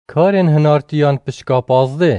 کارن هنارتیان پشکا 15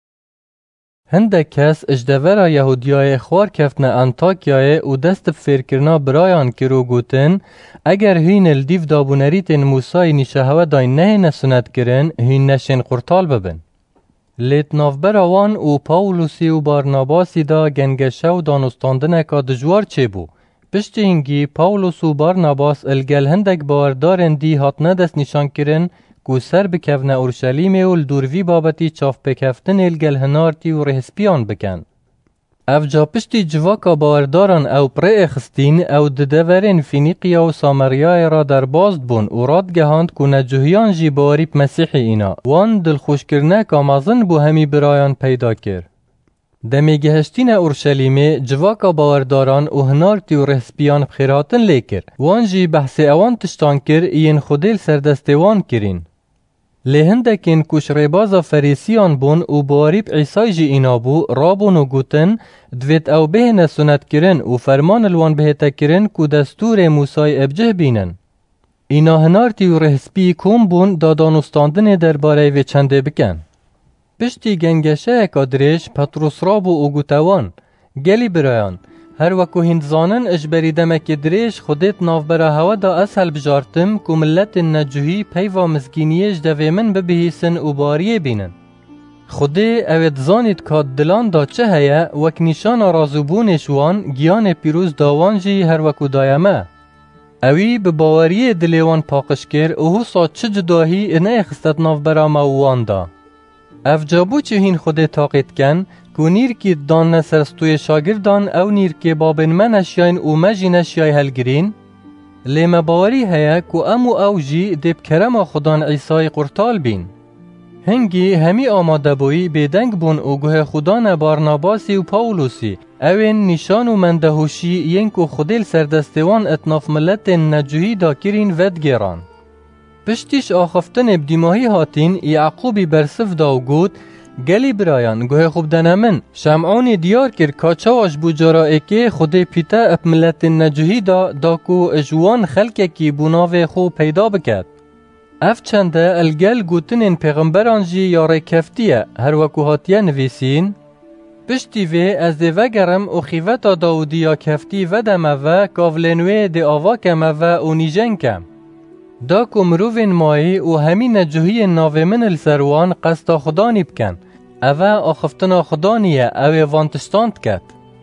هنده کس اجدورا یهودیای خوار کفتن انتاکیای و دست بفیرکرنا برایان کرو گوتن اگر هین الدیف دابونریتن موسای نیشهوه دای نه نسونت کرن هین نشین قرطال ببن. لیت نافبرا وان و پاولوسی و بارناباسی دا گنگشه و دانستاندن که دجوار چه بو. پشت اینگی پاولوس و بارناباس الگل هندک باوردارن دی هاتنه دست نشان کرن کو سر بکفنه اورشلیم و لدوروی بابتی چاف بکفتن الگل هنارتی و رهسپیان بکن. افجا پشتی جواکا باورداران او پره اخستین او ددورین فینیقیا و سامریای را در بازد بون و راد گهاند که نجوهیان جی باوریب مسیحی اینا وان دلخوش کرنه کامازن بو همی برایان پیدا کر. دمی گهشتین اورشلیم جواکا باورداران و هنارتی و رهسپیان بخیراتن لیکر وان جی بحث اوان تشتان کر این خودیل سردستوان کرین. لهندکین کش ریبازا فریسیان بون و باریب عیسای جی اینا بو رابون و گوتن دوید او به نسونت کرن و فرمان الوان بهتا کرن که دستور موسای ابجه بینن. اینا هنارتی و رهسپی کم بون دادانستاندن درباره و چنده بکن. پشتی گنگشه کادریش پتروس رابو و گوتوان گلی برایان هر وکو هندزانن اجبری دمک دریش خودت نافبرا هوا دا اسهل بجارتم که ملت نجوهی پیوا مزگینیش دوی من ببهیسن و باریه بینن. خوده اوید زانید که دلان دا چه هیا وک نیشان رازوبونش وان گیان پیروز داوان جی هر وکو دایمه. اوی به باوریه دلیوان پاقش کر او حسا چه جداهی نه اخستت نافبرا مووان دا. افجابو چه هین خوده تاقید کن که نیر که دان نسرستوی شاگردان او نیر که بابن من اشیاین و مجین اشیای هلگرین لیمه باوری هیا که امو او جی دیب کرم خودان عیسای قرطال بین. هنگی همی آماده بوی بیدنگ بون و گوه خودان بارناباسی و پاولوسی اوین نشان و مندهوشی ین که خودیل سردستوان اتناف ملت نجوهی دا کرین ود گیران. پشتیش آخفتن ابدیماهی هاتین یعقوبی برسف دا و گود گلی برایان گوه خوب دنمن شمعانی دیار کر کاچاواش بو جرائه که خود پیتا اپ ملت نجوهی دا کو اجوان خلقه کی بوناوه خو پیدا بکد. اف چنده الگل گوتنین پیغمبران جی یاره کفتیه هر وکو هاتیه نویسین پشتی وی از دی وگرم و خیوتا داودیا کفتی ودمه و کاولنوی دی آواکمه و اونیجنکم. دا که مروفین مایی و همین نجوهی ناوه من السروان قصدا خدانی بکن اوه آخفتنا خدانیه اوه وانتشتاند کد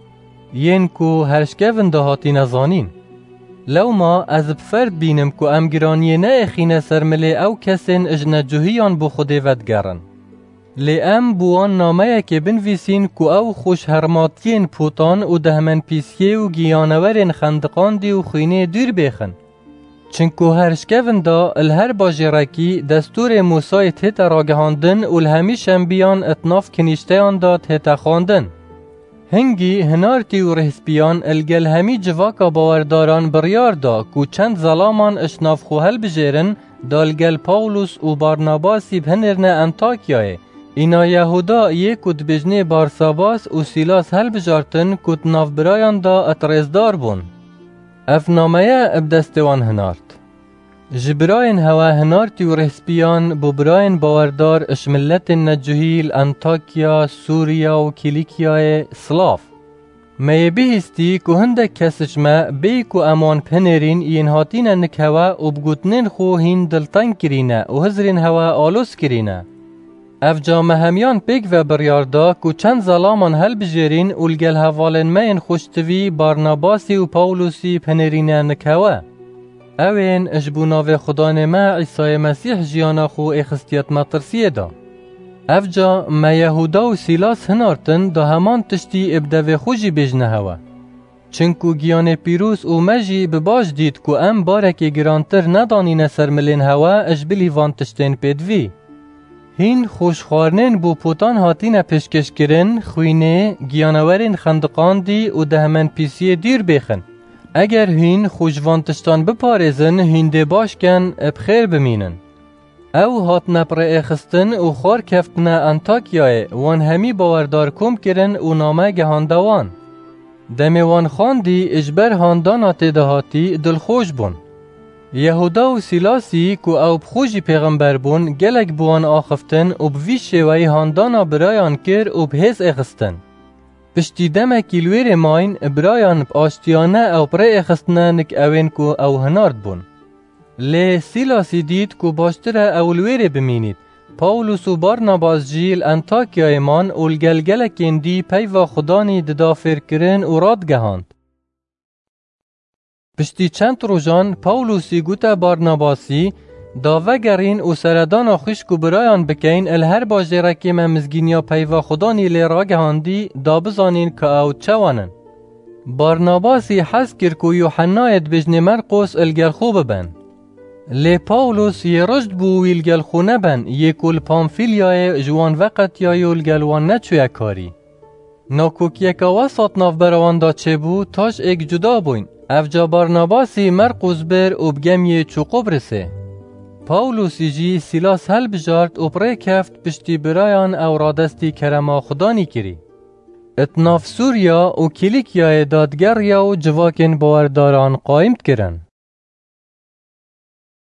ین که هرشکوین دا هاتی نزانین لو ما از بفرد بینم که امگرانی نه اخینه سرملی او کسین اج نجوهیان بو خوده ودگرن لی ام بوان نامه که بنویسین که او خوش هرماتین پوتان و دهمن پیسیه و گیانورین خندقان دی و خوینه دور بیخن چنکو هرشکوین دا الهر باجرکی دستور موسای تیتا راگهاندن و الهمیش انبیان اتناف کنیشتیان دا تیتا خواندن. هنگی هنارتی و رهسپیان الگل همی جواکا باورداران بریار دا که چند ظلامان اشناف خوهل بجیرن دا الگل پاولوس و بارناباسی بهنرن انتاکیای. اینا یهودا یک کد بجنه بارساباس و سیلاس هل بجارتن کد ناف برایان دا اترزدار بون. افنامه ابدستوان هنارت جبراین هوا هنارتی و رهسپیان بو براین باوردار اشملت نجوهیل انتاکیا سوریا و کلیکیای سلاف می بهستی که هنده کسشمه بی که امان پنرین این هاتین نکهوه و بگوتنین خو هین دلتن کرینه و هزرین هوا آلوس کرینه اف جامعه همیان پیک و بریاردا که چند ظلامان هل بجیرین و لگل هوالن مین خوشتوی بارناباسی و پاولوسی پنرینه نکهوه اوین اجبوناو خدان ما عیسی مسیح جیانا خو اخستیت مطرسیه دا اف جا ما یهودا و سیلاس هنارتن دا همان تشتی ابدو خوشی بجنه هوا چنکو گیان پیروز و مجی بباش دید که ام بارک گرانتر ندانین سرملین هوا اجبلی وان تشتین پیدوی هین خوشخوارنین بو پوتان هاتین پیشکش کرن خوینه گیانورین خندقان دی و دهمن پیسی دیر بیخن اگر هین خوشوانتشتان بپارزن هینده باش کن بخیر بمینن او هات نپر اخستن و خور کفتن انتاکیای وان همی باوردار کم کرن و نامه گهاندوان دمی وان خاندی اجبر هاندانات دهاتی دلخوش بون یهودا و سیلاسی کو او بخوجی پیغمبر بون گلک بوان آخفتن و بوی شوی هاندانا برایان کر و بهز اخستن. پشتی دمکی لویر ماین برایان باشتیانه او پره اخستنه نک اوین کو او هنارد بون. لی سیلاسی دید کو باشتره او لویر بمینید. پاولوس و بارناباس جیل انتاکیای مان اولگلگلکین دی پیوا خدانی ددافر کرن و راد گهاند. پشتی چند روزان پاولوسی گوتا بارناباسی داوگرین و سردان خشک و برایان بکین الهر باجره که ممزگینیا پیوا خدانی لی را گهاندی دا بزانین که او چوانن. بارناباسی حس کر که یوحنایت بجن مرقس الگلخو ببن. لی پاولوس یه رشد بو ویلگلخو نبن یه کل پامفیلیای جوان وقت یا یولگلوان نچوی کاری. ناکوکیه که وسط ناف براوان دا چه بو تاش ایک جدا بوین. افجا بارناباسی مرقس بر و بگم یه چوقو برسه. پاولوسی جی سیلاس هل بجارت و پره کفت پشتی برایان او رادستی کرما خدانی کری. اتناف سوریا و کلیکیای دادگر یا و جواکن باورداران قائمت کرن.